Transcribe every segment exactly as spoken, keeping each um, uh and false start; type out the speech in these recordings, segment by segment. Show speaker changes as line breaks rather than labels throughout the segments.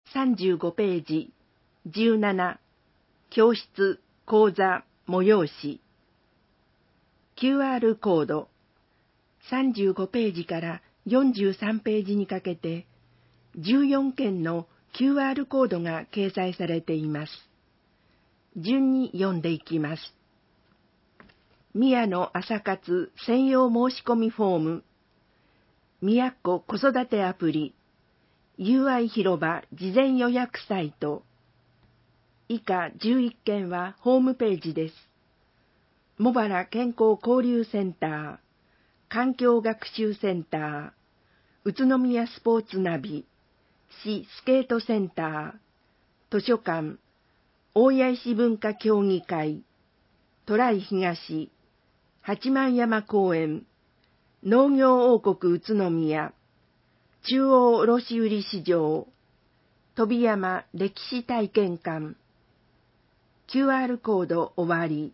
さんじゅうごページ、じゅうなな、教室、講座、催し。キューアール コード、さんじゅうごページからよんじゅうさんページにかけて、じゅうよんけんの キューアール コードが掲載されています。順に読んでいきます。宮野朝活専用申し込みフォーム、宮子子育てアプリ、ユーアイ 広場事前予約サイト。以下じゅういっけんはホームページです。茂原健康交流センター、環境学習センター、宇都宮スポーツナビ、市スケートセンター、図書館、大谷石文化協議会、トライ東、八幡山公園、農業王国宇都宮、中央卸売市場、飛山歴史体験館。キューアール コード終わり。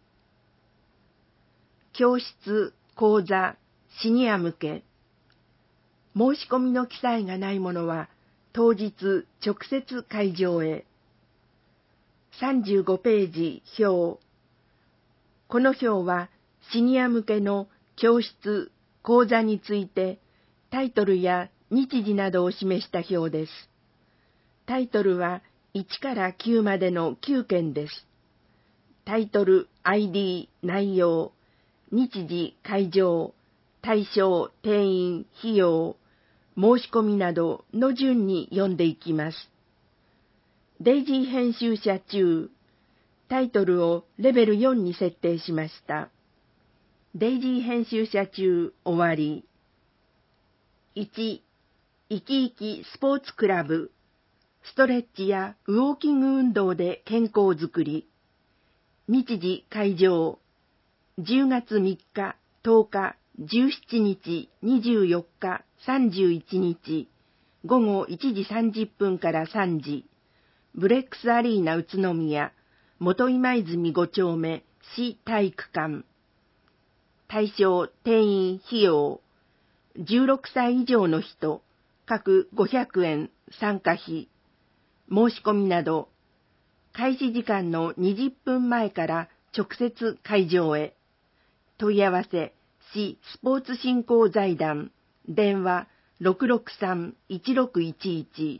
教室、講座、シニア向け。申し込みの記載がないものは、当日直接会場へ。さんじゅうごページ表。この表は、シニア向けの教室、講座について、タイトルや日時などを示した表です。タイトルはいちからきゅうまでのきゅうけんです。タイトル、アイディー、内容、日時、会場、対象、定員、費用、申し込みなどの順に読んでいきます。デイジー編集者中、タイトルをレベルよんに設定しました。デイジー編集者中終わり。いち、いきいきスポーツクラブ、ストレッチやウォーキング運動で健康づくり。日時会場、じゅうがつみっか、とおか、じゅうしちにち、にじゅうよっか、さんじゅういちにち、ごごいちじさんじゅっぷんからさんじ、ブレックスアリーナ宇都宮、元今泉ごちょうめ、市体育館。対象、定員、費用、じゅうろくさい以上の人、各ごひゃくえん、参加費、申し込みなど、開始時間のにじゅっぷんまえから直接会場へ。問い合わせ、市スポーツ振興財団、電話 ろくろくさん いちろくいちいち。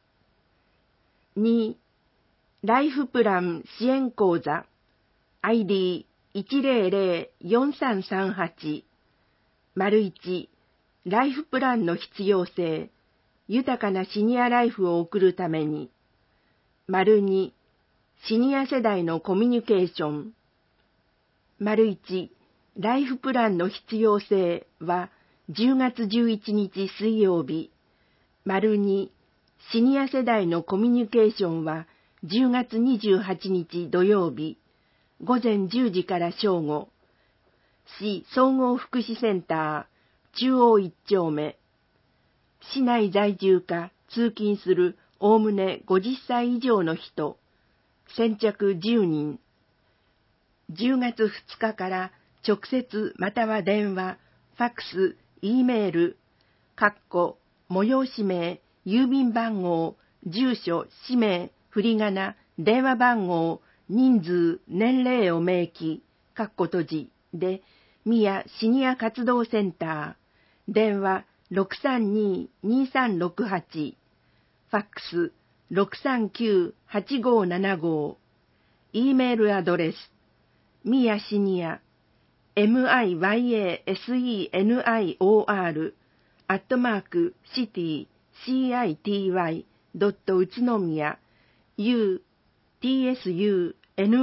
に、ライフプラン支援講座、アイディーいちぜろぜろよんさんさんはち、丸いち、ライフプランの必要性、豊かなシニアライフを送るために、丸に、シニア世代のコミュニケーション。丸いち、ライフプランの必要性はじゅうがつじゅういちにち水曜日。丸に、シニア世代のコミュニケーションはじゅうがつにじゅうはちにち土曜日。午前じゅうじから正午。市総合福祉センター、中央一丁目。市内在住か通勤するおおむねごじゅっさい以上の人。先着じゅうにん。じゅうがつふつかから直接または電話、ファックス、Eメール、かっこ、催し名、郵便番号、住所、氏名、振り仮名、電話番号、人数、年齢を明記、かっこ閉じで、宮シニア活動センター、電話 ろくさんに にさんろくはち、ファックス ろくさんきゅう はちごななご、Eメールアドレス、宮シニア、ミヤセニョル、アットマーク、シティ、シーアイティーワイ、ドット、宇都宮、u、tsunomiya、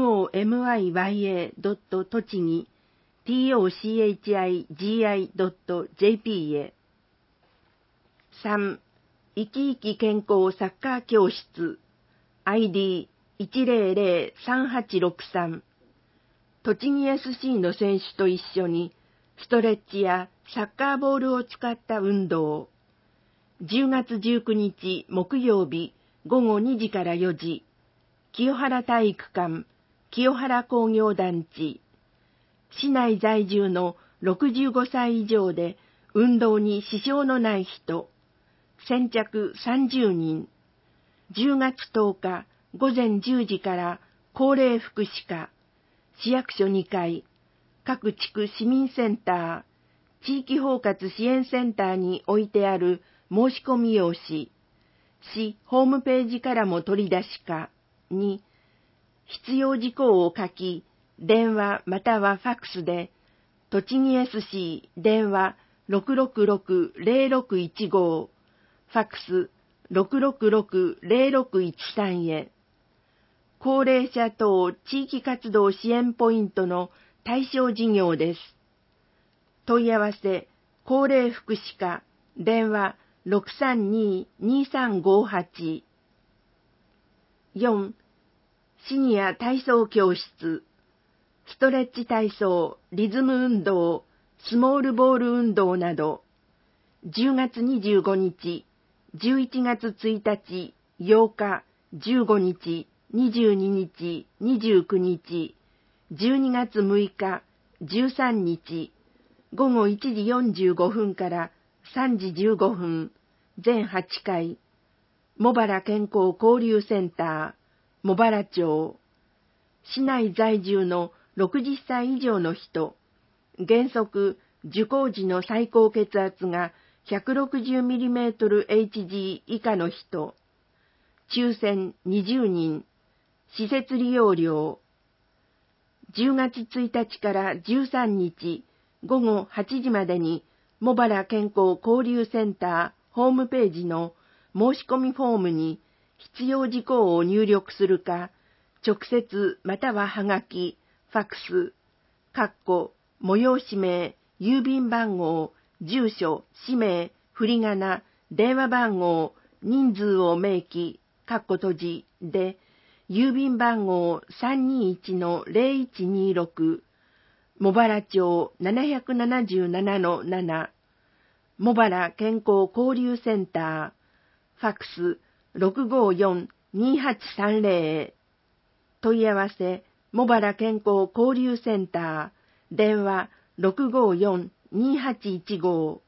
ドット、栃木、tochigi、ドット、jp へ。さん、生き生き健康サッカー教室、アイディーいちぜろぜろさんはちろくさん、栃木 エスシー の選手と一緒にストレッチやサッカーボールを使った運動。じゅうがつじゅうくにち木曜日ごごにじからよじ、清原体育館、清原工業団地。市内在住のろくじゅうごさい以上で運動に支障のない人。先着さんじゅうにん。 じゅうがつとおかごぜんじゅうじから高齢福祉課、市役所にかい、各地区市民センター、地域包括支援センターに置いてある申し込み用紙、市ホームページからも取り出しかに、必要事項を書き、電話またはファックスで、栃木 エスシー 電話 ろくろくろくゼロろくいちご、ファックス ろくろくろくゼロろくいちさん へ、高齢者等地域活動支援ポイントの対象事業です。問い合わせ、高齢福祉課、電話 ろくさんに にさんごはち。よん. シニア体操教室、ストレッチ体操、リズム運動、スモールボール運動など、じゅうがつにじゅうごにち、じゅういちがつついたち、ようか、じゅうごにち、にじゅうににち、にじゅうくにち、じゅうにがつむいか、じゅうさんにち、ごごいちじよんじゅうごふんからさんじじゅうごふん、全はちかい、茂原健康交流センター、茂原町、市内在住のろくじゅっさい以上の人、原則受講時の最高血圧が ひゃくろくじゅうミリメートルエイチジー 以下の人、抽選にじゅうにん、施設利用料、じゅうがつついたちからじゅうさんにちごごはちじまでに茂原健康交流センターホームページの申し込みフォームに必要事項を入力するか、直接またははがき、ファックス、かっこ、催し名、郵便番号、住所、氏名、振り仮名、電話番号、人数を明記、かっこ閉じで、郵便番号 さんにいちのゼロいちにろく、茂原町 なななななのなな、茂原健康交流センター、ファックス ろくごよん にはちさんゼロ、問い合わせ、茂原健康交流センター、電話 ろくごよん にはちいちご。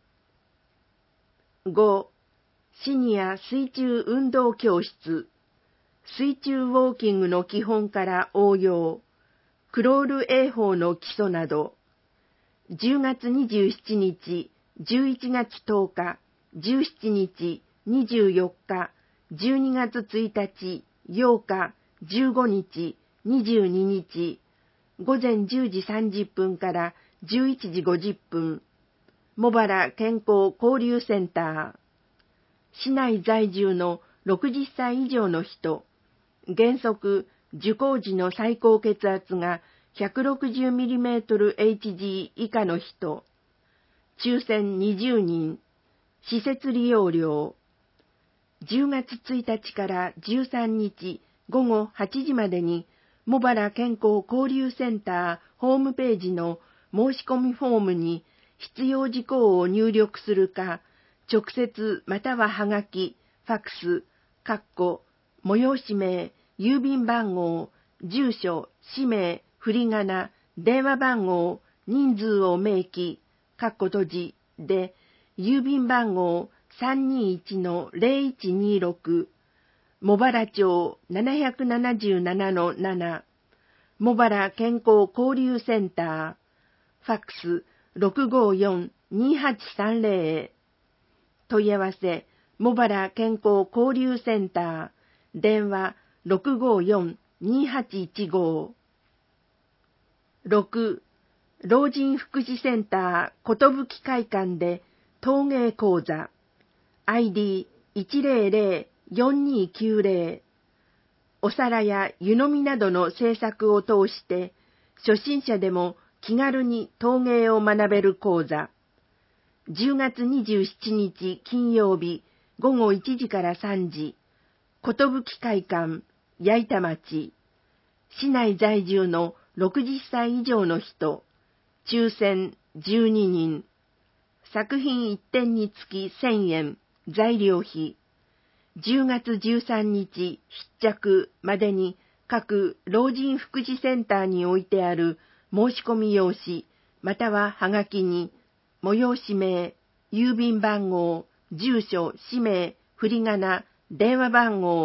ご. シニア水中運動教室、水中ウォーキングの基本から応用、クロール泳法の基礎など、じゅうがつにじゅうしちにち、じゅういちがつとおか、じゅうしちにち、にじゅうよっか、じゅうにがつついたち、ようか、じゅうごにち、にじゅうににち、ごぜんじゅうじさんじゅっぷんからじゅういちじごじゅっぷん、茂原健康交流センター、市内在住のろくじゅっさい以上の人、原則受講時の最高血圧が ひゃくろくじゅうミリメートルエイチジー 以下の人、抽選にじゅうにん、施設利用料、じゅうがつついたちからじゅうさんにちごごはちじまでに茂原健康交流センターホームページの申し込みフォームに必要事項を入力するか、直接またははがき、ファックス、かっこ、催し名、郵便番号、住所、氏名、振り仮名、電話番号、人数を明記、かっこ閉じで、郵便番号 さんにいちのゼロいちにろく、茂原町 なななななのなな、茂原健康交流センター、ファックス ろくごよん にはちさんゼロ、問い合わせ、茂原健康交流センター、電話 ろくごよん にはちいちご。ろく. 老人福祉センターことぶき会館で陶芸講座 アイディーいちゼロゼロよんにきゅうゼロ、お皿や湯飲みなどの制作を通して初心者でも気軽に陶芸を学べる講座、じゅうがつにじゅうしちにち金曜日ごごいちじからさんじ、ことぶき会館、矢板町、市内在住のろくじゅっさい以上の人、抽選じゅうににん、作品いってんにつきせんえん、材料費、じゅうがつじゅうさんにち必着までに各老人福祉センターに置いてある申し込み用紙、またははがきに、催し名、郵便番号、住所、氏名、振り仮名、電話番号、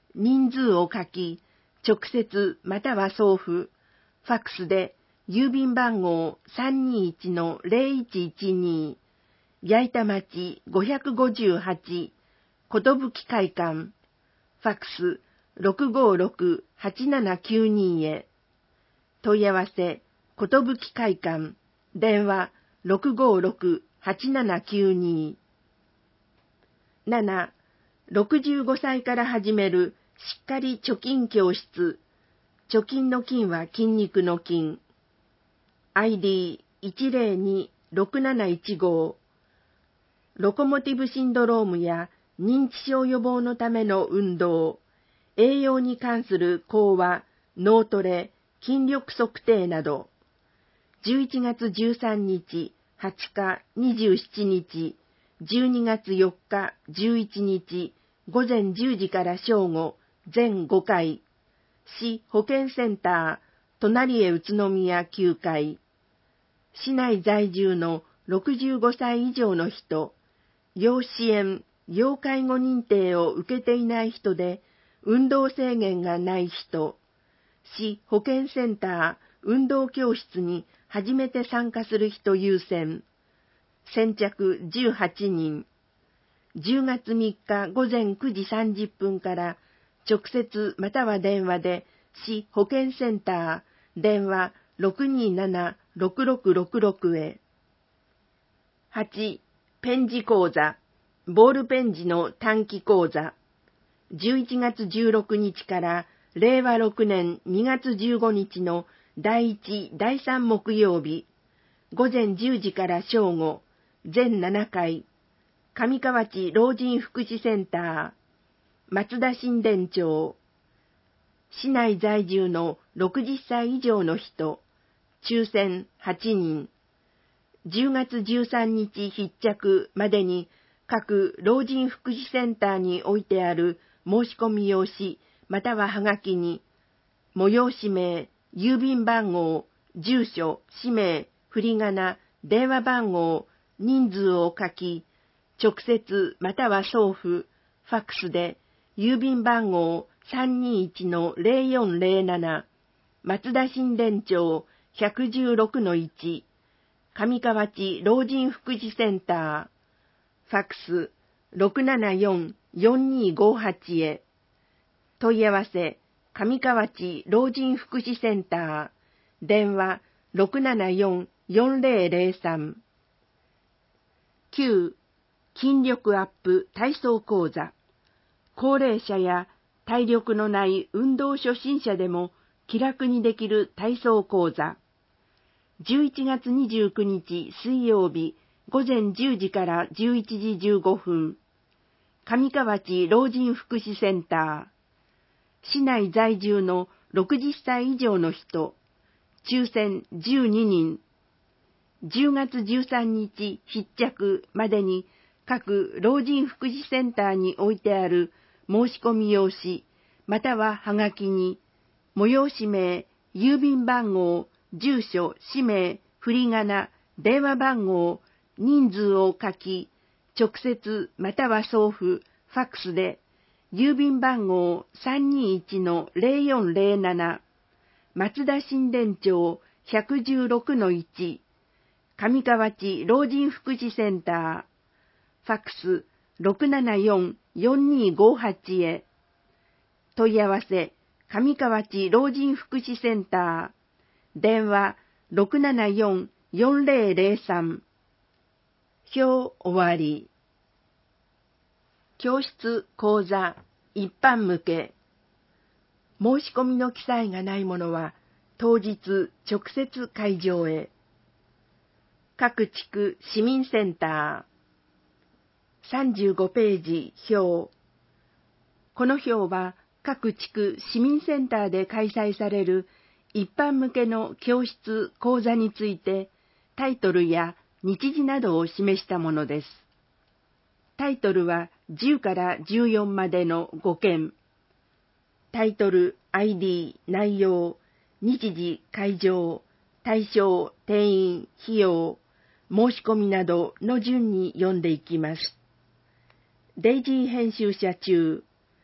人数を書き、直接または送付、ファックスで郵便番号 さんにいちのゼロいちいちに、矢板町ごひゃくごじゅうはち、ことぶき会館、ファックス ろくごろくはちななきゅうに へ、問い合わせ、ことぶき会館、電話 ろくごろくはちななきゅうに。なな、ろくじゅうごさいから始めるしっかり貯金教室。貯金の金は筋肉の筋。アイディーいちゼロにろくなないちご。ロコモティブシンドロームや認知症予防のための運動、栄養に関する講話、脳トレ、筋力測定など、じゅういちがつじゅうさんにち、はつか、にじゅうしちにち、じゅうにがつよっか、じゅういちにち、ごぜんじゅうじから正午、全ごかい、市保健センター、隣へ宇都宮きゅうかい、市内在住のろくじゅうごさい以上の人、要支援、要介護認定を受けていない人で、運動制限がない人、市保健センター、運動教室に初めて参加する人優先。先着じゅうはちにん。じゅうがつみっかごぜんくじさんじゅっぷんから直接または電話で市保健センター電話 ろくにーななろくろくろくろく へ。はち. ペン字講座、ボールペン字の短期講座。じゅういちがつじゅうろくにちかられいわろくねんにがつじゅうごにちのだいいち、だいさん木曜日、ごぜんじゅうじから正午、全ななかい、上河内老人福祉センター、松田新田町、市内在住のろくじゅっさい以上の人、抽選はちにん、じゅうがつじゅうさんにち必着までに各老人福祉センターに置いてある申し込み用紙またははがきに、催し名、郵便番号、住所、氏名、振り仮名、電話番号、人数を書き、直接または送付、ファックスで、郵便番号 さんにいちのゼロよんゼロなな、松田新田町 ひゃくじゅうろくのいち、上河内老人福祉センター、ファックス ろくななよんよんにーごはち へ、問い合わせ、上河内老人福祉センター、電話 ろくななよんよんゼロゼロさん。きゅう. 筋力アップ体操講座。高齢者や体力のない運動初心者でも気楽にできる体操講座。じゅういちがつにじゅうくにち水曜日ごぜんじゅうじからじゅういちじじゅうごふん。上河内老人福祉センター。市内在住のろくじゅっさい以上の人、抽選じゅうににん。じゅうがつじゅうさんにち必着までに各老人福祉センターに置いてある申し込み用紙、またははがきに、催し名、郵便番号、住所、氏名、振り仮名、電話番号、人数を書き、直接または送付、ファックスで、郵便番号 さんにいちのゼロよんゼロなな、松田新田町 ひゃくじゅうろくのいち、上河内老人福祉センター、ファックス ろくななよんよんにーごはち へ、問い合わせ、上河内老人福祉センター、電話 ろくななよんよんゼロゼロさん。表終わり。教室講座一般向け。申し込みの記載がないものは当日直接会場へ。各地区市民センター。さんじゅうごページ表。この表は各地区市民センターで開催される一般向けの教室講座についてタイトルや日時などを示したものです。タイトルはじゅうからじゅうよんまでのごけん。タイトル、アイディー、内容、日時、会場、対象、定員、費用、申し込みなどの順に読んでいきます。デイジー編集者中、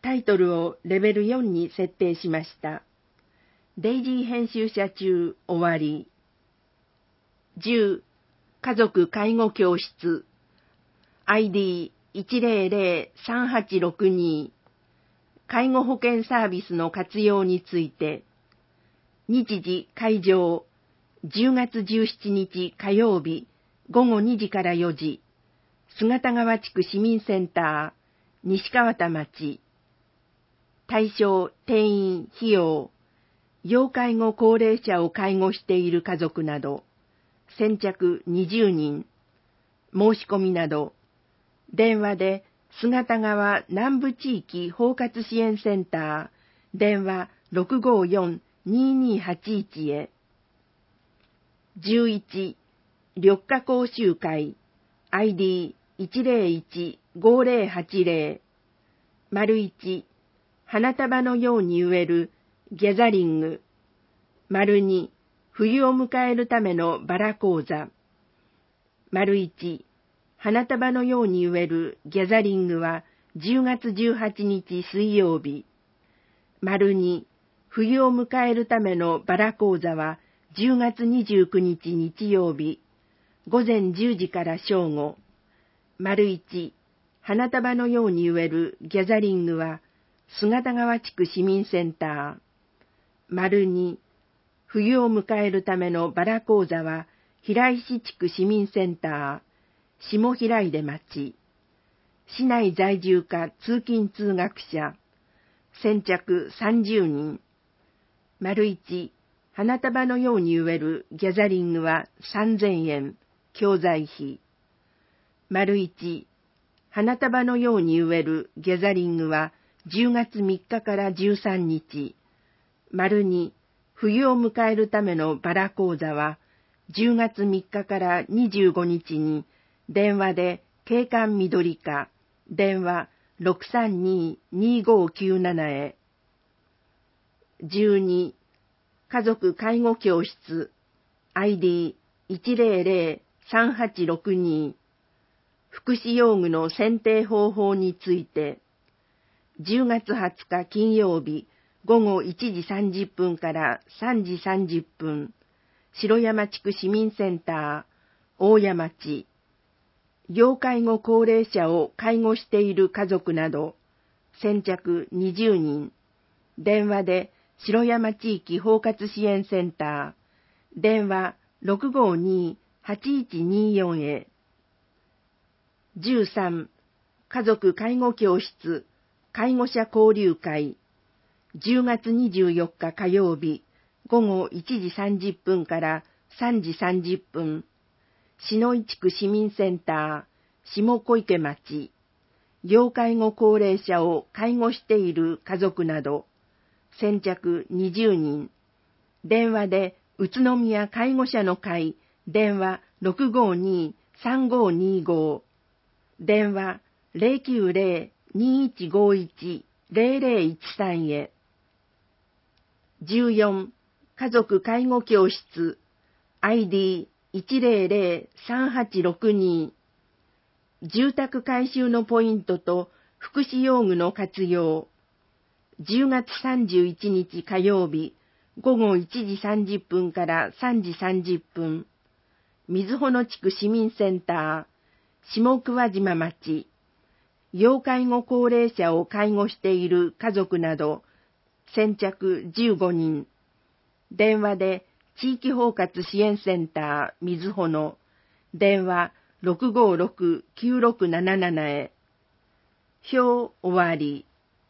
タイトルをレベルよんに設定しました。デイジー編集者中終わり。じゅう、家族介護教室 アイディーいちゼロゼロさんはちろくに 介護保険サービスの活用について。日時会場じゅうがつじゅうしちにち火曜日ごごにじからよじ、姿川地区市民センター西川田町。対象定員費用要介護高齢者を介護している家族など先着にじゅうにん。申し込みなど電話で姿川南部地域包括支援センター電話 ろくごよんにーにーはちいち へ。じゅういち、緑化講習会 アイディーいちゼロいちごゼロはちゼロ 丸いち、花束のように植えるギャザリング。丸に、冬を迎えるためのバラ講座。丸いち、花束のように植えるギャザリングはじゅうがつじゅうはちにち水曜日。丸に、冬を迎えるためのバラ講座はじゅうがつにじゅうくにち日曜日。午前じゅうじから正午。丸いち、花束のように植えるギャザリングは姿川地区市民センター。丸に、冬を迎えるためのバラ講座は平石地区市民センター、下平出町。市内在住か通勤通学者。先着さんじゅうにん。丸いち、花束のように植えるギャザリングはさんぜんえん、教材費。丸いち、花束のように植えるギャザリングはじゅうがつみっかからじゅうさんにち。丸に、冬を迎えるためのバラ講座はじゅうがつみっかからにじゅうごにちに電話で景観緑課電話 ろくさんにーにーごーきゅうなな へ。じゅうに、家族介護教室 アイディーいちゼロゼロさんはちろくに 福祉用具の選定方法についてじゅうがつはつか金曜日ごごいちじさんじゅっぷんからさんじさんじゅっぷん城山地区市民センター大谷町。要介護高齢者を介護している家族など先着にじゅうにん。電話で城山地域包括支援センター電話 ろくごにーはちいちにーよん へ。じゅうさん、家族介護教室介護者交流会じゅうがつにじゅうよっか火曜日ごごいちじさんじゅっぷんからさんじさんじゅっぷん篠井地区市民センター下小池町。要介護高齢者を介護している家族など先着にじゅうにん。電話で宇都宮介護者の会電話 ろくごにーさんごにーご 電話 ゼロきゅうゼロにいちごいちゼロゼロいちさん へ。じゅうよん、家族介護教室 アイディーいちゼロゼロさんはちろくに 住宅改修のポイントと福祉用具の活用。じゅうがつさんじゅういちにち火曜日ごごいちじさんじゅっぷんからさんじさんじゅっぷん水穂地区市民センター下桑島町。要介護高齢者を介護している家族など先着じゅうごにん。電話で地域包括支援センター水穂電話 ろくごろくきゅうろくなななな へ。表終わり。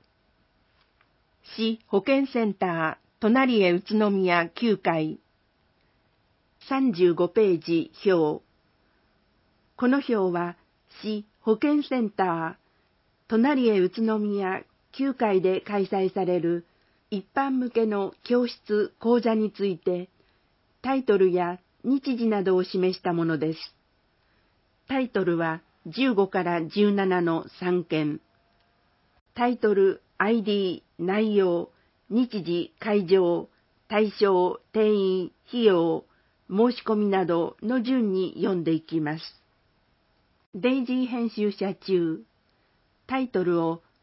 市保健センター隣へ宇都宮きゅうかい。さんじゅうごページ表。この表は市保健センター隣へ宇都宮きゅうかいで開催される一般向けの教室講座についてタイトルや日時などを示したものです。タイトルはじゅうごからじゅうななのさんけん。タイトル、アイディー、内容、日時、会場、対象、定員、費用、申し込みなどの順に読んでいきます。デイジー編集者中、タイトルを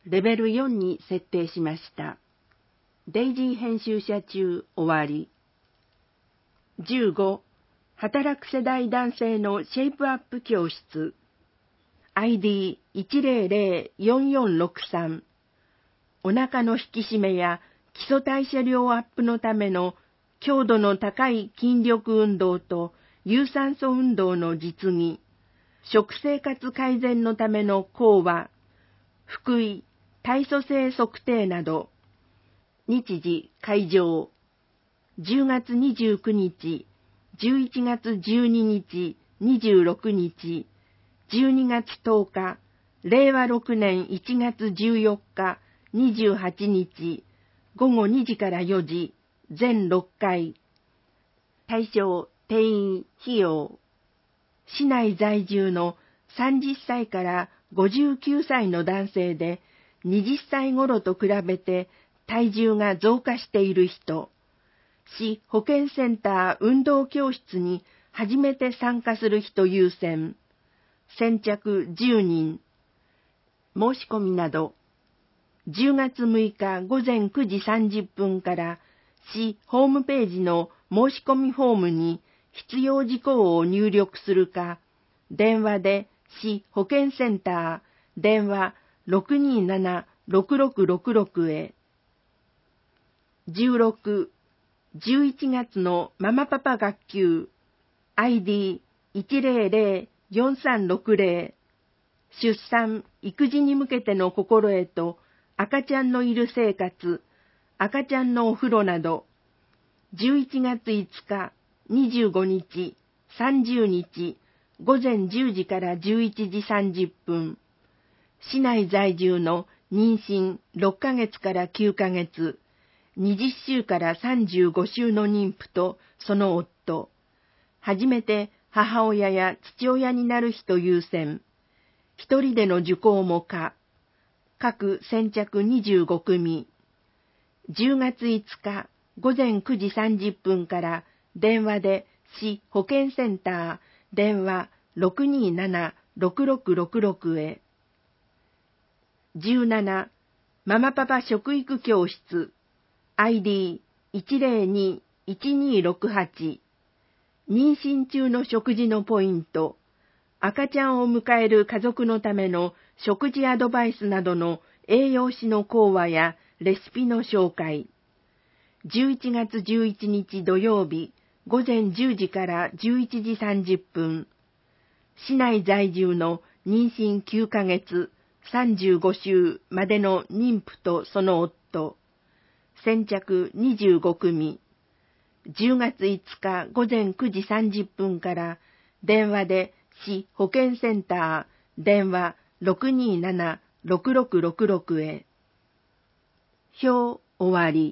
レベルよんに設定しました。デイジー編集者中終わり。じゅうご、働く世代男性のシェイプアップ教室。アイディーいちゼロゼロよんよんろくさん。お腹の引き締めや基礎代謝量アップのための強度の高い筋力運動と有酸素運動の実技。食生活改善のための講話、腹囲、体組成測定など。日時、会場。じゅうがつにじゅうくにち、じゅういちがつじゅうににち、にじゅうろくにち、じゅうにがつとおか、れいわろくねんいちがつじゅうよっか、にじゅうはちにち、ごごにじからよじ、全ろっかい。対象、定員、費用。市内在住のさんじゅっさいからごじゅうきゅうさいの男性で、はたち頃と比べて体重が増加している人。市保健センター運動教室に初めて参加する人優先。先着じゅうにん。申し込みなど。じゅうがつむいかごぜんくじさんじゅっぷんから市ホームページの申し込みフォームに必要事項を入力するか、電話で市保健センター電話 ろくにーななろくろくろくろく へ。じゅうろく、じゅういちがつのママパパ学級 アイディーいちゼロゼロよんさんろくゼロ 出産・育児に向けての心得と赤ちゃんのいる生活、赤ちゃんのお風呂など。じゅういちがついつか、にじゅうごにち、さんじゅうにち、ごぜんじゅうじからじゅういちじさんじゅっぷん。市内在住の妊娠ろっかげつからきゅうかげつ、はたちしゅうからさんじゅうごしゅうの妊婦とその夫。初めて母親や父親になる人優先。一人での受講も可。各先着にじゅうごくみ。じゅうがついつかごぜんくじさんじゅっぷんから電話で市保健センター電話 ろくにーななろくろくろくろく へ。じゅうなな、ママパパ食育教室 アイディーいちゼロにいちにろくはち。妊娠中の食事のポイント、赤ちゃんを迎える家族のための食事アドバイスなどの栄養士の講話やレシピの紹介。じゅういちがつじゅういちにち土曜日、ごぜんじゅうじからじゅういちじさんじゅっぷん。市内在住の妊娠きゅうかげつ、さんじゅうごしゅうまでの妊婦とその夫。先着にじゅうごくみ。じゅうがついつかごぜんくじさんじゅっぷんから電話で市保健センター電話 ろくにーななろくろくろくろく へ。表終わり。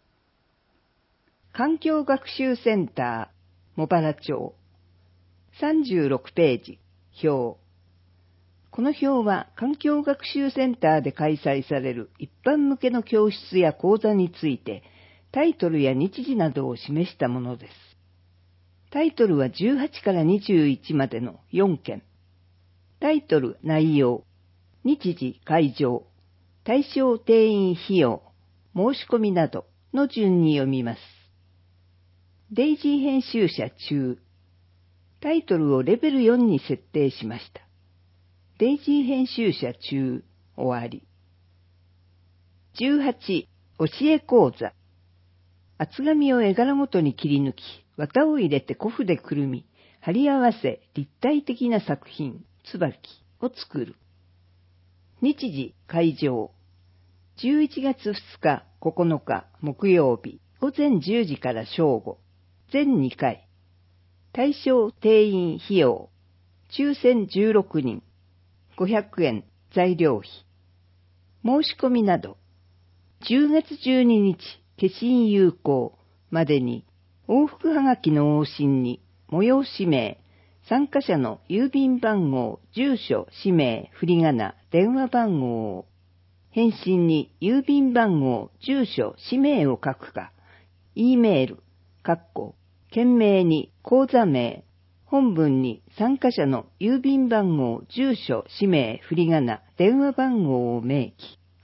環境学習センター茂原町さんじゅうろくページ表。この表は環境学習センターで開催される一般向けの教室や講座についてタイトルや日時などを示したものです。タイトルはじゅうはちからにじゅういちまでのよんけん。タイトル、内容、日時、会場、対象定員費用、申し込みなどの順に読みます。デイジー編集者中。タイトルをレベルよんに設定しました。デイジー編集者中、終わり。じゅうはち、教え講座。厚紙を絵柄ごとに切り抜き、綿を入れて古布でくるみ、貼り合わせ立体的な作品、椿を作る。日時、会場。じゅういちがつふつか、ここのか、木曜日、ごぜんじゅうじから正午、全にかい。対象定員費用。抽選じゅうろくにん。ごひゃくえん、材料費。申し込みなど。じゅうがつじゅうににち、消印有効までに、往復はがきの往診に、催し名、参加者の郵便番号、住所、氏名、振り仮名、電話番号を、返信に郵便番号、住所、氏名を書くか、E メール、括弧、件名に講座名、本文に参加者の郵便番号、住所、氏名、振り仮名、電話番号を明記、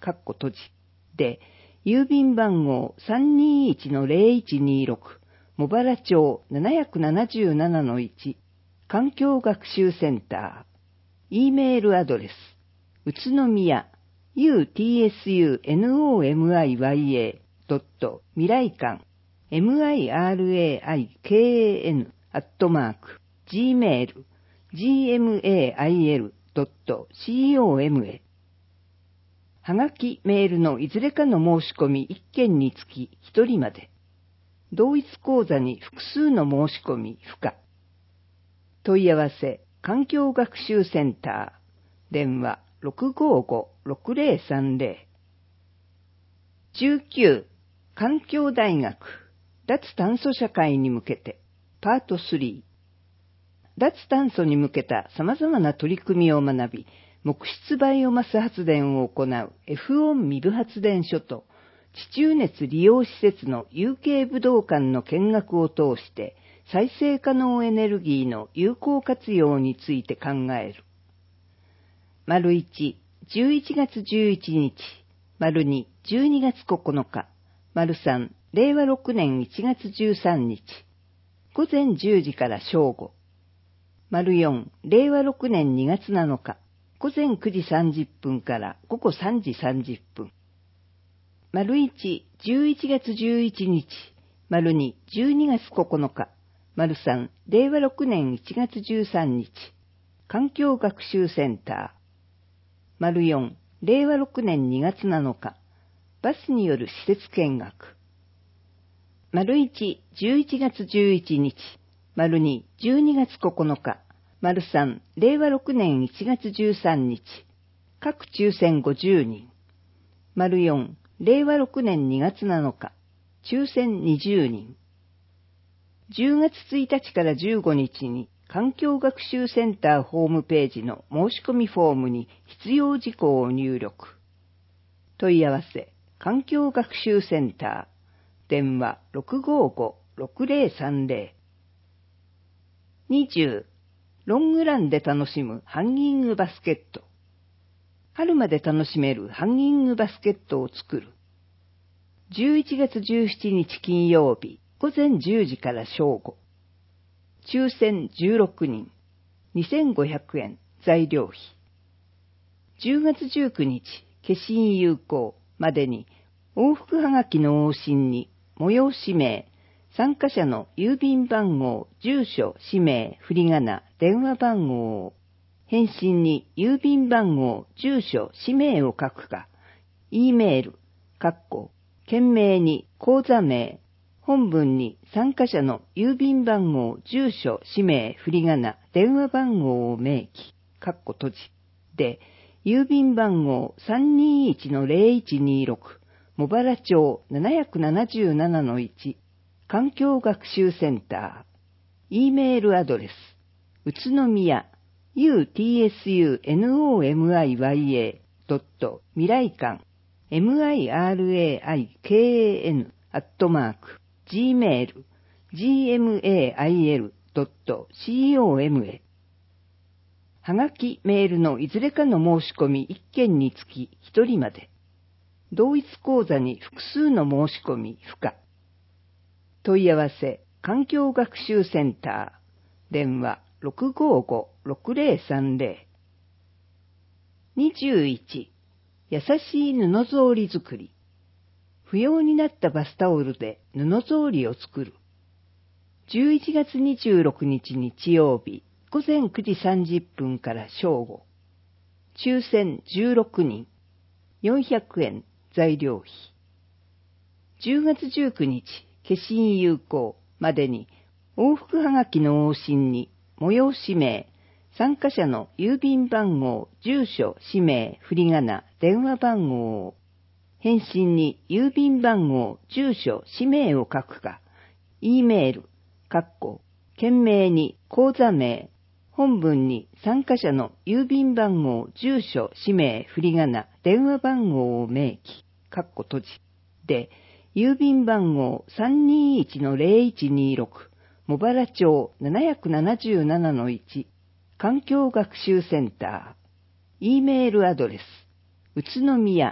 かっこ閉じで、郵便番号 さんにいちのゼロいちにろく、茂原町 ななななななのいち、環境学習センター。E メールアドレス、宇都宮、ユーティーエスユーノーミヤ ドット 未来館、miraikan アットマーク、gmail、gmail ドット com へ。はがき、メールのいずれかの申し込みいっけんにつきひとりまで。同一講座に複数の申し込み不可。問い合わせ、環境学習センター。電話 ろくごごろくゼロさんゼロ。じゅうきゅう、環境大学、脱炭素社会に向けて、パートスリー。脱炭素に向けた様々な取り組みを学び、木質バイオマス発電を行う エフオン 未部発電所と地中熱利用施設の有形武道館の見学を通して再生可能エネルギーの有効活用について考える。丸いち、じゅういちがつじゅういちにち、丸に、じゅうにがつここのか、丸さん、れいわろくねんいちがつじゅうさんにち、ごぜんじゅうじから正午、丸よん、れいわろくねんにがつなのか、ごぜんくじさんじゅっぷんからごごさんじさんじゅっぷん。丸いち、じゅういちがつじゅういちにち、丸に、じゅうにがつここのか、丸さん、れいわろくねんいちがつじゅうさんにち、環境学習センター。丸よん、れいわろくねんにがつなのか、バスによる施設見学。丸いち、じゅういちがつじゅういちにち、丸に、じゅうにがつここのか、丸さん、れいわろくねんいちがつじゅうさんにち、各抽選ごじゅうにん。丸よん、れいわろくねんにがつなのか、抽選にじゅうにん。じゅうがつついたちからじゅうごにちに環境学習センターホームページの申し込みフォームに必要事項を入力。問い合わせ、環境学習センター、電話 ろくごごろくゼロさんゼロ。にじゅう、ロングランで楽しむハンギングバスケット。春まで楽しめるハンギングバスケットを作る。じゅういちがつじゅうしちにち金曜日、ごぜんじゅうじから正午。抽選じゅうろくにん、にせんごひゃくえん材料費。じゅうがつじゅうくにち、消印有効までに往復はがきの往診に催し名、参加者の郵便番号、住所、氏名、振り仮名、電話番号を、返信に郵便番号、住所、氏名を書くか、E メール、括弧、件名に口座名、本文に参加者の郵便番号、住所、氏名、振り仮名、電話番号を明記、括弧閉じ、で、郵便番号 さんにいちのゼロいちにろく、茂原町 なななななのいち、環境学習センター。E メールアドレス、宇都宮、ユーティーエスユーノーミヤ ドット 未来館、miraikan アットマーク、gmail、gmail ドット com へ。はがき、メールのいずれかの申し込みいっけんにつきひとりまで。同一講座に複数の申し込み不可。問い合わせ、環境学習センター。電話 ろくごごろくゼロさんゼロ。にじゅういち、優しい布草履作り。不要になったバスタオルで布草履を作る。じゅういちがつにじゅうろくにち日曜日、ごぜんくじさんじゅっぷんから正午。抽選じゅうろくにん、よんひゃくえん材料費。じゅうがつじゅうくにち、消印有効までに往復はがきの往診に催し名、参加者の郵便番号、住所、氏名、振り仮名、電話番号を、返信に郵便番号、住所、氏名を書くか、E メール、括弧、件名に口座名、本文に参加者の郵便番号、住所、氏名、振り仮名、電話番号を明記、括弧閉じ、で、郵便番号 さんにいちのゼロいちにろく、茂原町 なななななのいち、環境学習センター。E メールアドレス、宇都宮、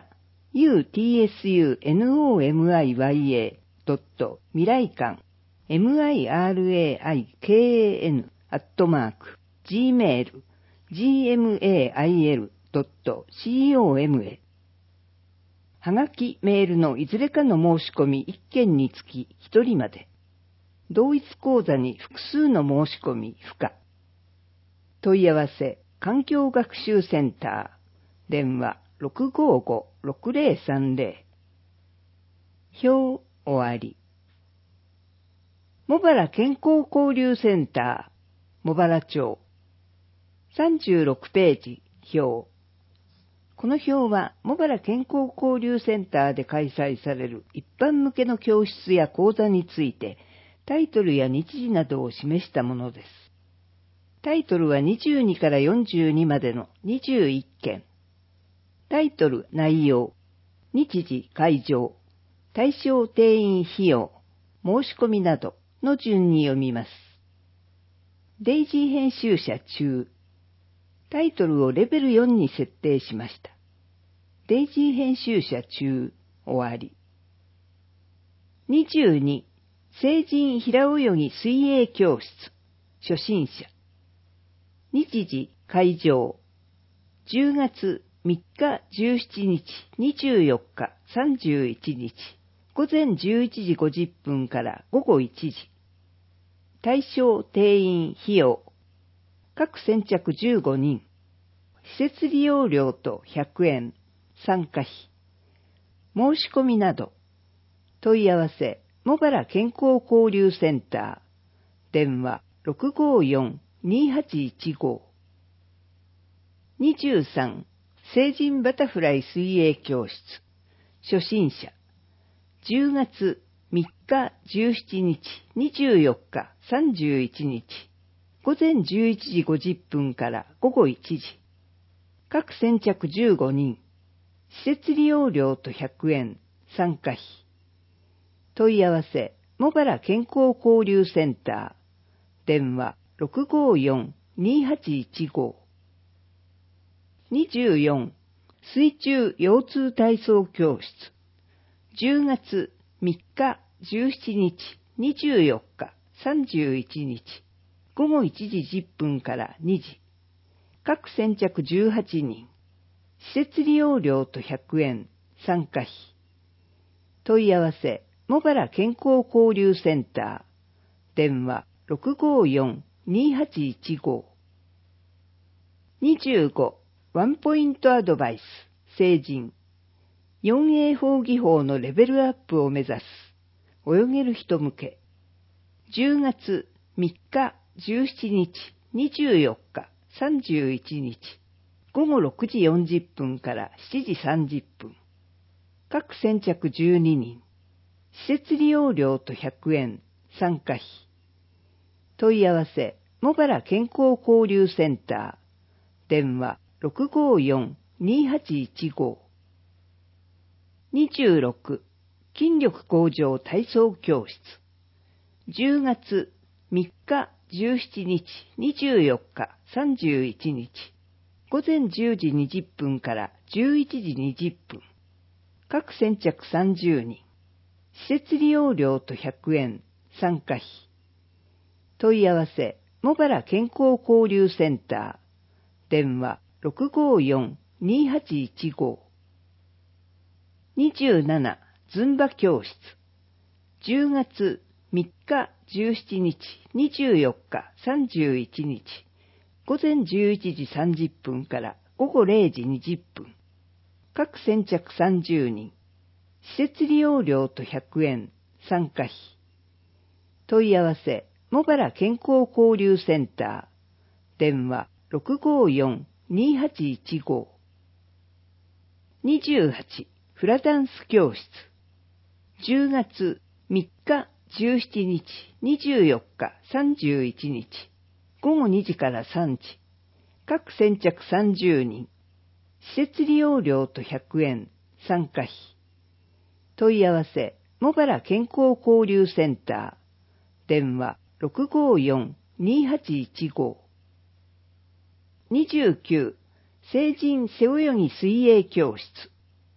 ユーティーエスユーノーマイヤー ドット 未来館 ミライカン アットマーク gmail ジーエムエーアイエル ドット コム へ。はがきメールのいずれかの申し込みいっけんにつきひとりまで。同一講座に複数の申し込み不可。問い合わせ環境学習センター電話 ろくごごろくぜろさんぜろ。表終わり。茂原健康交流センター茂原町さんじゅうろくページ表。この表は茂原健康交流センターで開催される一般向けの教室や講座についてタイトルや日時などを示したものです。タイトルはにじゅうにからよんじゅうにまでのにじゅういっけん。タイトル、内容、日時、会場、対象定員費用、申し込みなどの順に読みます。デイジー編集者中。タイトルをレベルよんに設定しました。デイジー編集者中、終わり。にじゅうに、成人平泳ぎ水泳教室、初心者。日時、会場、じゅうがつみっか、じゅうしちにち、にじゅうよっか、さんじゅういちにち、午前じゅういちじごじゅっぷんから午後いちじ。対象定員費用。各先着じゅうごにん。施設利用料とひゃくえん。参加費。申し込みなど。問い合わせ、茂原健康交流センター。電話 ろくごよん にはちいちご。にじゅうさん、成人バタフライ水泳教室。初心者。じゅうがつみっか、じゅうしちにち、にじゅうよっか、さんじゅういちにち。午前じゅういちじごじゅっぷんから午後いちじ。各先着じゅうごにん。施設利用料とひゃくえん。参加費。問い合わせ、茂原健康交流センター。電話 ろくごよん にはちいちご。にじゅうよん、水中腰痛体操教室。じゅうがつみっか、じゅうしちにち、にじゅうよっか、さんじゅういちにち。午後いちじじゅっぷんからにじ。各先着じゅうはちにん。施設利用料とひゃくえん。参加費。問い合わせ、茂原健康交流センター。電話 ろくごよん にはちいちご。にじゅうご、ワンポイントアドバイス、成人。よんエー 法技法のレベルアップを目指す。泳げる人向け。じゅうがつみっか、じゅうしちにち、にじゅうよっか、さんじゅういちにち。午後ろくじよんじゅっぷんからしちじさんじゅっぷん。各先着じゅうににん。施設利用料とひゃくえん。参加費。問い合わせ、茂原健康交流センター。電話 ろくごよん にはちいちご。にじゅうろく、筋力向上体操教室。じゅうがつみっか、じゅうしちにち、にじゅうよっか、さんじゅういちにち。午前じゅうじにじゅっぷんからじゅういちじにじゅっぷん。各先着さんじゅうにん。施設利用料とひゃくえん。参加費。問い合わせ、茂原健康交流センター。電話 ろくごよん にはちいちご。にじゅうなな、ズンバ教室。じゅうがつみっか、じゅうしちにち、にじゅうよっか、さんじゅういちにち。午前じゅういちじさんじゅっぷんから午後れいじにじゅっぷん。各先着さんじゅうにん。施設利用料とひゃくえん。参加費。問い合わせ、茂原健康交流センター。電話 ろくごよん にはちいちご。にじゅうはち、フラダンス教室。じゅうがつみっか、じゅうしちにち、にじゅうよっか、さんじゅういちにち。午後にじからさんじ。各先着さんじゅうにん。施設利用料とひゃくえん。参加費。問い合わせ、茂原健康交流センター。電話 ろくごよん にはちいちご。にじゅうきゅう、成人背泳ぎ水泳教室。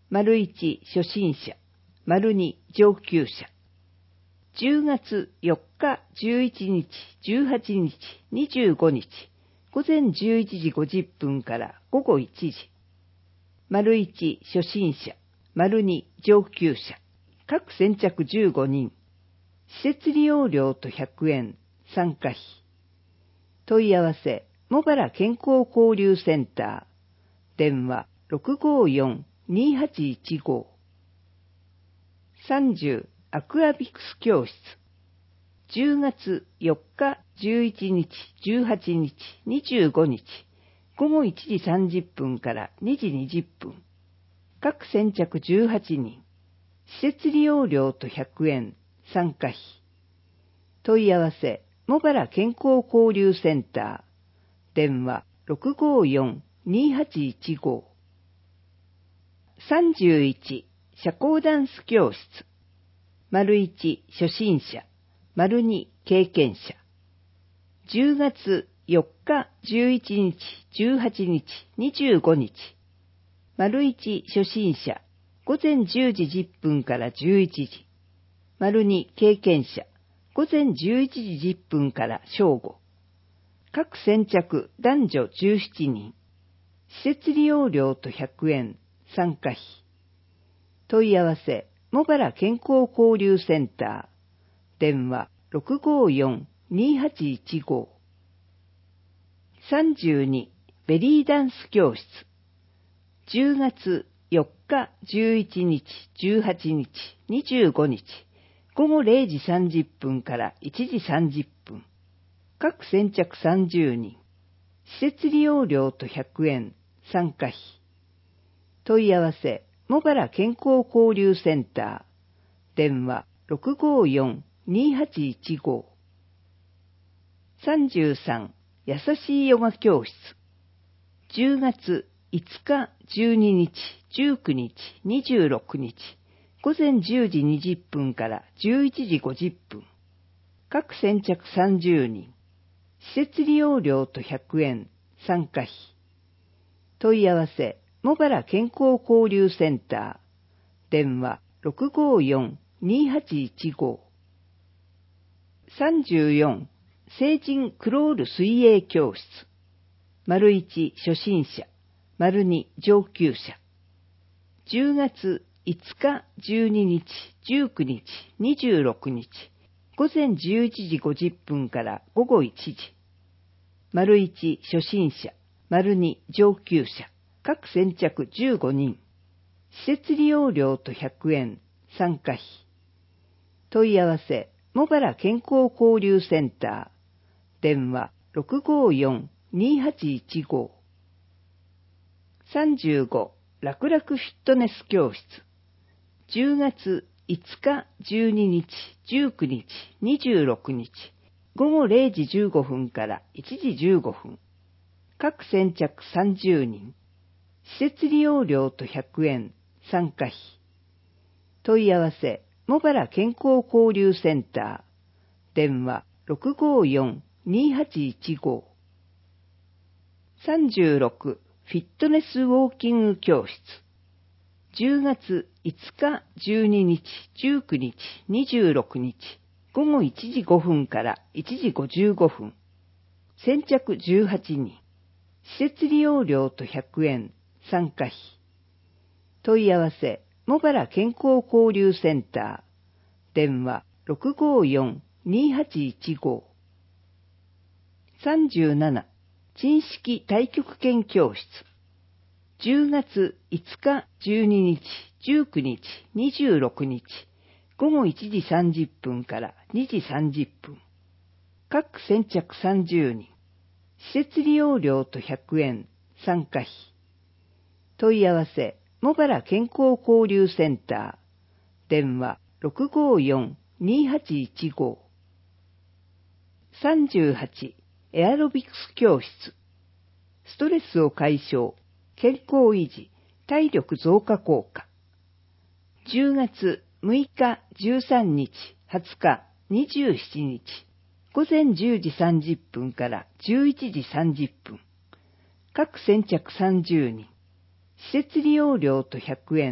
丸いち初心者、丸に上級者。じゅうがつよっか、じゅういちにち、じゅうはちにち、にじゅうごにち、午前じゅういちじごじゅっぷんから午後いちじ。丸いち初心者、丸に上級者。各先着じゅうごにん。施設利用料とひゃくえん、参加費。問い合わせ、茂原健康交流センター。電話 ろくごよん、にはちいちご。さんじゅうアクアビクス教室。じゅうがつよっか、じゅういちにち、じゅうはちにち、にじゅうごにち、午後いちじさんじゅっぷんからにじにじゅっぷん。各先着じゅうはちにん。施設利用料とひゃくえん、参加費。問い合わせ、茂原健康交流センター。電話 ろくごよん、にはちいちご。さんじゅういち社交ダンス教室。丸いち初心者、丸に経験者。じゅうがつよっか、じゅういちにち、じゅうはちにち、にじゅうごにち。丸いち初心者、午前じゅうじじゅっぷんからじゅういちじ。丸に経験者、午前じゅういちじじゅっぷんから正午。各先着男女じゅうななにん。施設利用料とひゃくえん、参加費。問い合わせ、茂原健康交流センター。電話 ろくごよん、にはちいちご。さんじゅうにベリーダンス教室。じゅうがつよっか、じゅういちにち、じゅうはちにち、にじゅうごにち、午後れいじさんじゅっぷんからいちじさんじゅっぷん。各先着さんじゅうにん。施設利用料とひゃくえん、参加費。問い合わせ、茂原健康交流センター。電話 ろくごよん、にはちいちご。さんじゅうさん優しいヨガ教室。じゅうがついつか、じゅうににち、じゅうくにち、にじゅうろくにち、午前じゅうじにじゅっぷんからじゅういちじごじゅっぷん。各先着さんじゅうにん。施設利用料とひゃくえん、参加費。問い合わせ、茂原健康交流センター。電話 ろくごよん、にはちいちご。さんじゅうよん成人クロール水泳教室。丸いち初心者、丸に上級者。じゅうがついつか、じゅうににち、じゅうくにち、にじゅうろくにち、午前じゅういちじごじゅっぷんから午後いちじ。丸いち初心者、丸に上級者。各先着じゅうごにん。施設利用料とひゃくえん、参加費。問い合わせ、茂原健康交流センター。電話 ろくごよん、にはちいちご。さんじゅうご楽々フィットネス教室。じゅうがついつか、じゅうににち、じゅうくにち、にじゅうろくにち、午後れいじじゅうごふんからいちじじゅうごふん。各先着さんじゅうにん。施設利用料とひゃくえん、参加費。問い合わせ、茂原健康交流センター。電話 ろくごよん、にはちいちご。さんじゅうろくフィットネスウォーキング教室。じゅうがついつか、じゅうににち、じゅうくにち、にじゅうろくにち、午後いちじごふんからいちじごじゅうごふん。先着じゅうはちにん。施設利用料とひゃくえん、参加費。問い合わせ、茂原健康交流センター。電話 ろくごよん、にはちいちご。さんじゅうなな珍式太極拳教室。じゅうがついつか、じゅうににち、じゅうくにち、にじゅうろくにち、午後いちじさんじゅっぷんからにじさんじゅっぷん。各先着さんじゅうにん。施設利用料とひゃくえん、参加費。問い合わせ、茂原健康交流センター。電話 ろくごよん、にはちいちご。さんじゅうはちエアロビクス教室。ストレスを解消、健康維持、体力増加効果。じゅうがつむいか、じゅうさんにち、はつか、にじゅうしちにち、午前じゅうじさんじゅっぷんからじゅういちじさんじゅっぷん。各先着さんじゅうにん。施設利用料とひゃくえん、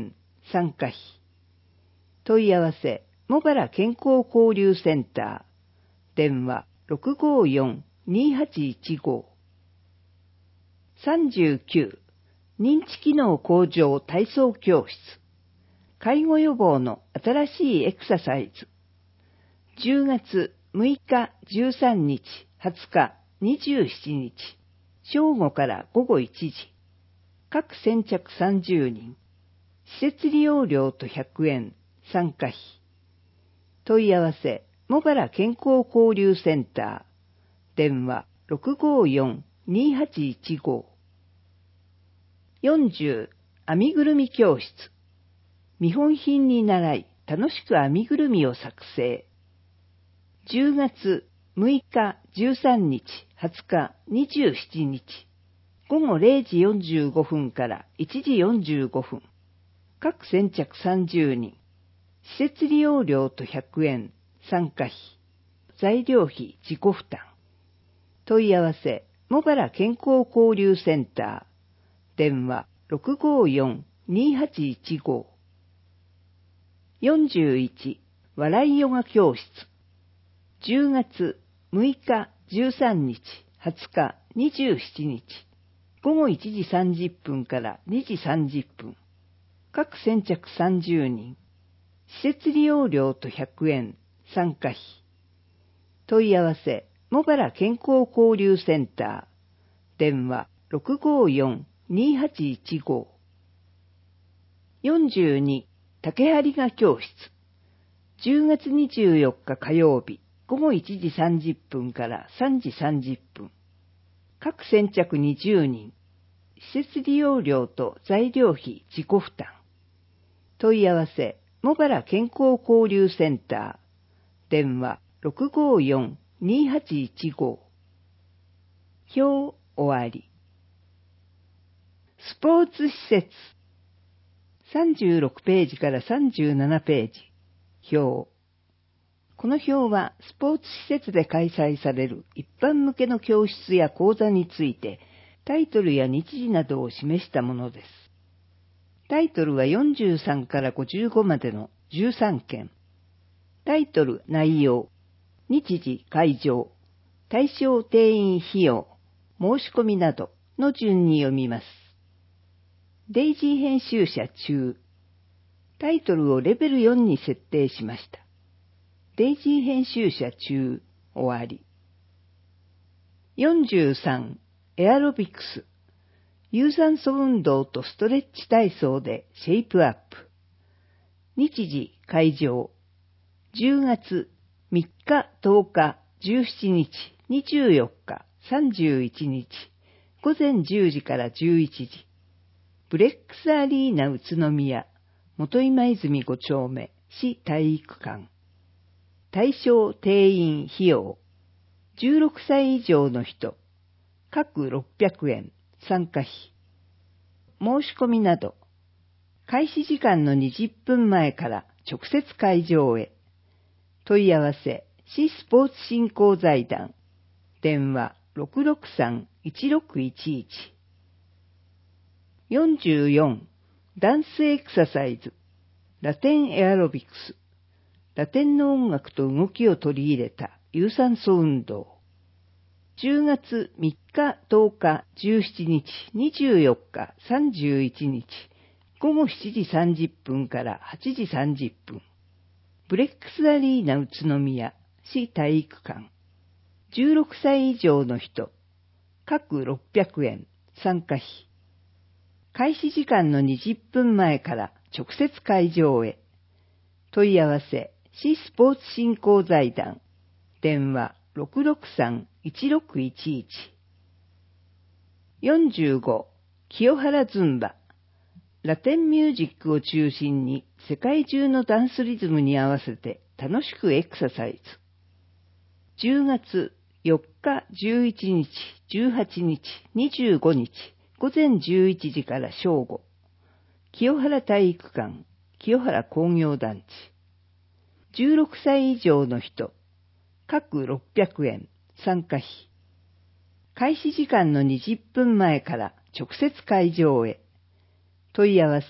参加費。問い合わせ、茂原健康交流センター。電話 ろくごよん にはちいちご。さんじゅうきゅう、認知機能向上体操教室。介護予防の新しいエクササイズ。じゅうがつむいか、じゅうさんにち、はつか、にじゅうしちにち、正午からごごいちじ。各先着さんじゅうにん。施設利用料とひゃくえん、参加費。問い合わせ、茂原健康交流センター。電話 ろくごよん にはちいちご。よんじゅう、編みぐるみ教室。見本品に習い、楽しく編みぐるみを作成。じゅうがつむいか、じゅうさんにち、はつか、にじゅうしちにち、ごごれいじよんじゅうごふんからいちじよんじゅうごふん。各先着さんじゅうにん。施設利用料とひゃくえん、参加費。材料費自己負担。問い合わせ、茂原健康交流センター。電話 ろくごよん にはちいちご。よんじゅういち、笑いヨガ教室。じゅうがつむいか、じゅうさんにち、はつか、にじゅうしちにち、ごごいちじさんじゅっぷんからにじさんじゅっぷん。各先着さんじゅうにん。施設利用料とひゃくえん、参加費。問い合わせ、茂原健康交流センター。電話 ろくごよん にはちいちご。よんじゅうに、竹張画教室。じゅうがつにじゅうよっか火曜日、ごごいちじさんじゅっぷんからさんじさんじゅっぷん。各先着にじゅうにん。施設利用料と材料費自己負担。問い合わせ、茂原健康交流センター。電話 ろくごよん にはちいちご。表終わり。スポーツ施設。さんじゅうろくページからさんじゅうななページ。表。この表はスポーツ施設で開催される一般向けの教室や講座についてタイトルや日時などを示したものです。タイトルはよんじゅうさんからごじゅうごまでのじゅうさんけん。タイトル、内容、日時、会場、対象定員費用、申し込みなどの順に読みます。デイジー編集者中。タイトルをレベルよんに設定しました。デイジー編集者中、終わり。よんじゅうさん、エアロビクス。有酸素運動とストレッチ体操でシェイプアップ。日時、会場。じゅうがつみっか、とおか、じゅうしちにち、にじゅうよっか、さんじゅういちにち、ごぜんじゅうじからじゅういちじ。ブレックスアリーナ宇都宮、元今泉ごちょうめ、市体育館。対象定員費用。じゅうろくさい以上の人。各ろっぴゃくえん、参加費。申し込みなど。開始時間のにじゅっぷんまえから直接会場へ。問い合わせ、市スポーツ振興財団。電話 ろくろくさん いちろくいちいち。よんじゅうよん、ダンスエクササイズ。ラテンエアロビクス。ラテンの音楽と動きを取り入れた有酸素運動。じゅうがつみっか、とおか、じゅうしちにち、にじゅうよっか、さんじゅういちにち、ごごしちじさんじゅっぷんからはちじさんじゅっぷん。ブレックスアリーナ宇都宮、市体育館。じゅうろくさい以上の人。各ろっぴゃくえん、参加費。開始時間のにじゅっぷんまえから直接会場へ。問い合わせ、市スポーツ振興財団。電話 ろくろくさん いちろくいちいち。よんじゅうご、清原ズンバ。ラテンミュージックを中心に世界中のダンスリズムに合わせて楽しくエクササイズ。じゅうがつよっか、じゅういちにち、じゅうはちにち、にじゅうごにち、ごぜんじゅういちじから正午。清原体育館、清原工業団地。じゅうろくさい以上の人。各ろっぴゃくえん、参加費。開始時間のにじゅっぷんまえから直接会場へ。問い合わせ、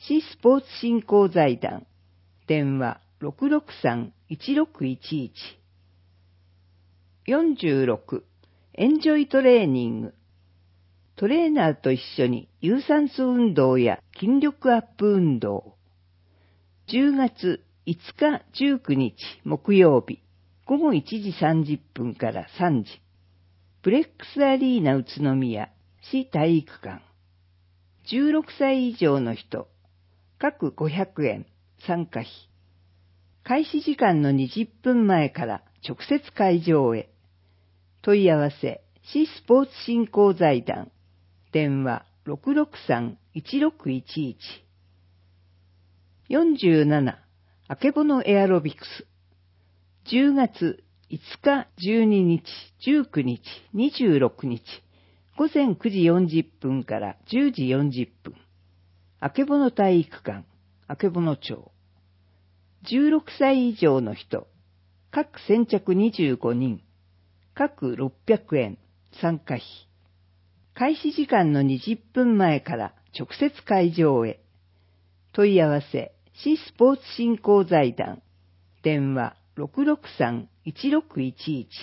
市スポーツ振興財団、電話 ろくろくさんいちろくいちいち。よんじゅうろく、エンジョイトレーニング。トレーナーと一緒に有酸素運動や筋力アップ運動。じゅうがついつかじゅうくにち木曜日、ごごいちじさんじゅっぷんからさんじ。ブレックスアリーナ宇都宮市体育館。じゅうろくさい以上の人、各ごひゃくえん参加費。開始時間のにじゅっぷんまえから直接会場へ。問い合わせ、市スポーツ振興財団、電話 ろくろくさんいちろくいちいち。よんじゅうなな、あけぼのエアロビクス。じゅうがついつか、じゅうににち、じゅうくにち、にじゅうろくにち、ごぜんくじよんじゅっぷんからじゅうじよんじゅっぷん。あけぼの体育館、あけぼの町。じゅうろくさい以上の人、各先着にじゅうごにん、各ろっぴゃくえん、参加費。開始時間のにじゅっぷんまえから直接会場へ。問い合わせ、市スポーツ振興財団、電話 ろくろくさんいちろくいちいち。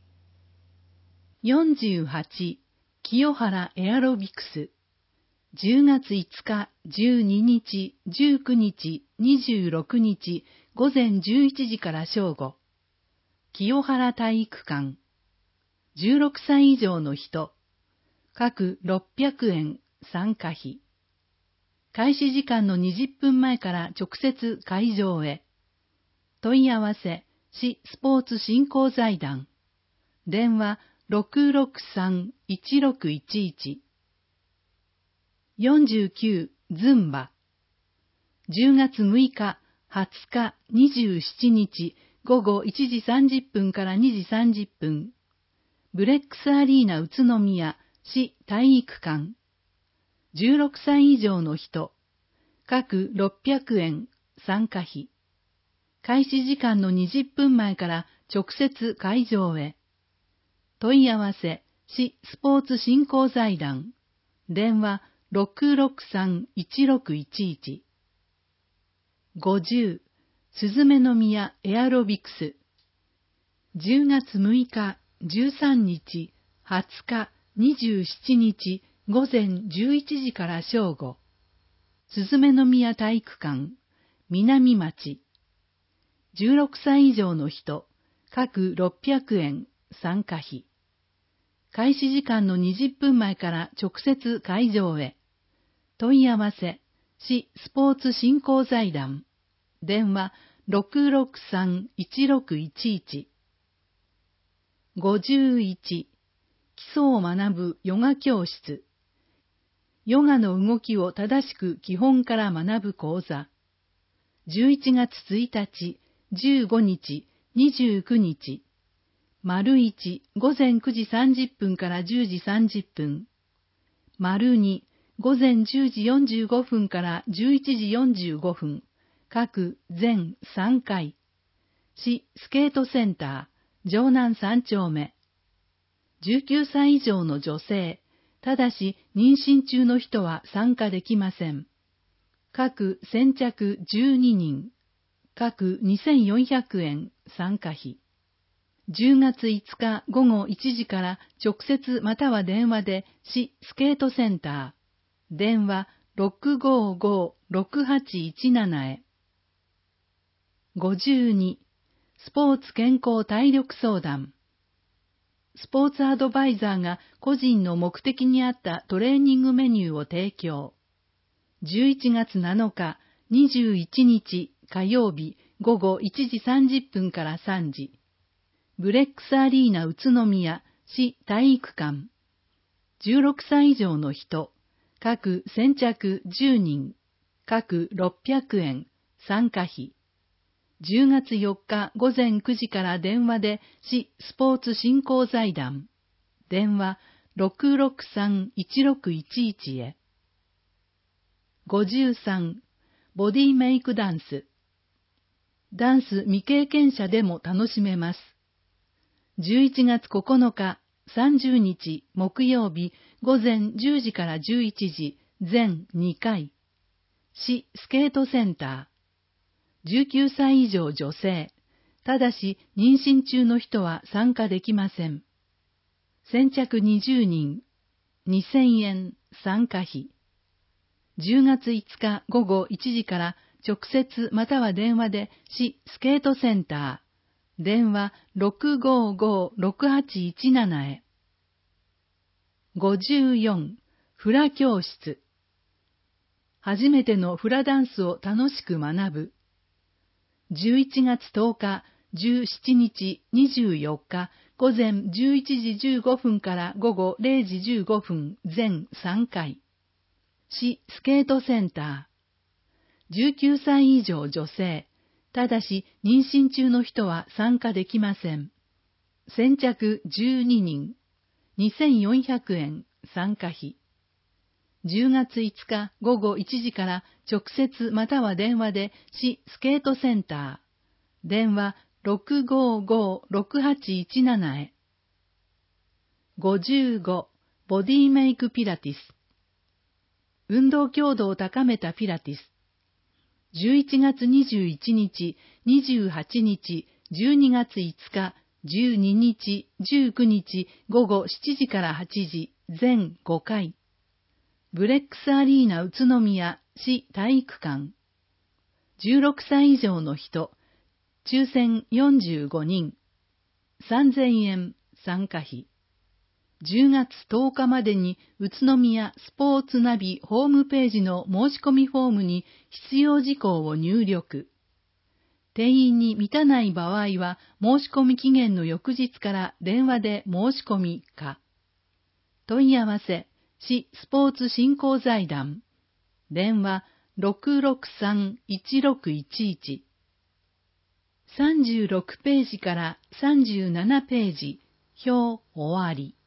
よんじゅうはち、清原エアロビクス。じゅうがついつか、じゅうににち、じゅうくにち、にじゅうろくにち、ごぜんじゅういちじから正午。清原体育館。じゅうろくさい以上の人、各ろっぴゃくえん参加費。開始時間のにじゅっぷんまえから直接会場へ。問い合わせ、市スポーツ振興財団。電話 ろくろくさんいちろくいちいち。よんじゅうきゅう、ズンバ。じゅうがつむいか、はつか、にじゅうしちにち、ごごいちじさんじゅっぷんからにじさんじゅっぷん。ブレックスアリーナ宇都宮市体育館。じゅうろくさい以上の人、各ろっぴゃくえん参加費。開始時間のにじゅっぷんまえから直接会場へ。問い合わせ、市スポーツ振興財団。電話 ろくろくさんいちろくいちいち。ごじゅう、すずめの宮エアロビクス。じゅうがつむいか、じゅうさんにち、はつか、にじゅうしちにち、ごぜんじゅういちじから正午。すずめの宮体育館、南町。じゅうろくさい以上の人、各ろっぴゃくえん参加費。開始時間のにじゅっぷんまえから直接会場へ。問い合わせ、市スポーツ振興財団。電話 ろくろくさんいちろくいちいち。ごじゅういち、基礎を学ぶヨガ教室。ヨガの動きを正しく基本から学ぶ講座。じゅういちがつついたち、じゅうごにち、にじゅうくにち。丸いち、ごぜんくじさんじゅっぷんからじゅうじさんじゅっぷん。丸に、ごぜんじゅうじよんじゅうごふんからじゅういちじよんじゅうごふん。各全さんかい。市スケートセンター、城南さんちょうめ。じゅうきゅうさい以上の女性、ただし妊娠中の人は参加できません。各先着じゅうににん。各にせんよんひゃくえん参加費。じゅうがついつかごごいちじから直接または電話で市スケートセンター。電話 ろくごごろくはちいちなな へ。ごじゅうに、スポーツ健康体力相談。スポーツアドバイザーが個人の目的に合ったトレーニングメニューを提供。じゅういちがつなのか、にじゅういちにち火曜日ごごいちじさんじゅっぷんからさんじ。ブレックスアリーナ宇都宮市体育館。じゅうろくさい以上の人、各先着じゅうにん、各ろっぴゃくえん参加費。じゅうがつよっかごぜんくじから電話で市スポーツ振興財団。電話 ろくろくさんいちろくいちいち へ。ごじゅうさん、ボディメイクダンス。ダンス未経験者でも楽しめます。じゅういちがつここのか、さんじゅうにち木曜日ごぜんじゅうじからじゅういちじ、全にかい。 市スケートセンター。じゅうきゅうさい以上女性。ただし妊娠中の人は参加できません。先着にじゅうにん。にせんえん参加費。じゅうがついつかごごいちじから直接または電話で市スケートセンター。電話 ろくごーごーろくはちいちなな へ。ごじゅうよん. フラ教室。初めてのフラダンスを楽しく学ぶ。じゅういちがつとおか、じゅうしちにち、にじゅうよっか、午前じゅういちじじゅうごふんから午後れいじじゅうごふん、全さんかい。市スケートセンター。じゅうきゅうさい以上女性。ただし妊娠中の人は参加できません。先着じゅうににん。にせんよんひゃくえん参加費。じゅうがついつかごごいちじから直接または電話で市スケートセンター。電話 ろくごーごーろくはちいちなな へ。ごじゅうご. ボディメイクピラティス。運動強度を高めたピラティス。じゅういちがつにじゅういちにち、にじゅうはちにち、じゅうにがついつか、じゅうににち、じゅうくにちごごしちじからはちじ、全ごかい。ブレックスアリーナ宇都宮市体育館。じゅうろくさい以上の人、抽選よんじゅうごにん。さんぜんえん参加費。じゅうがつとおかまでに宇都宮スポーツナビホームページの申し込みフォームに必要事項を入力。定員に満たない場合は申し込み期限の翌日から電話で申し込みか。問い合わせ、市スポーツ振興財団。電話 ろくろくさんいちろくいちいち。さんじゅうろくページからさんじゅうななページ、表終わり。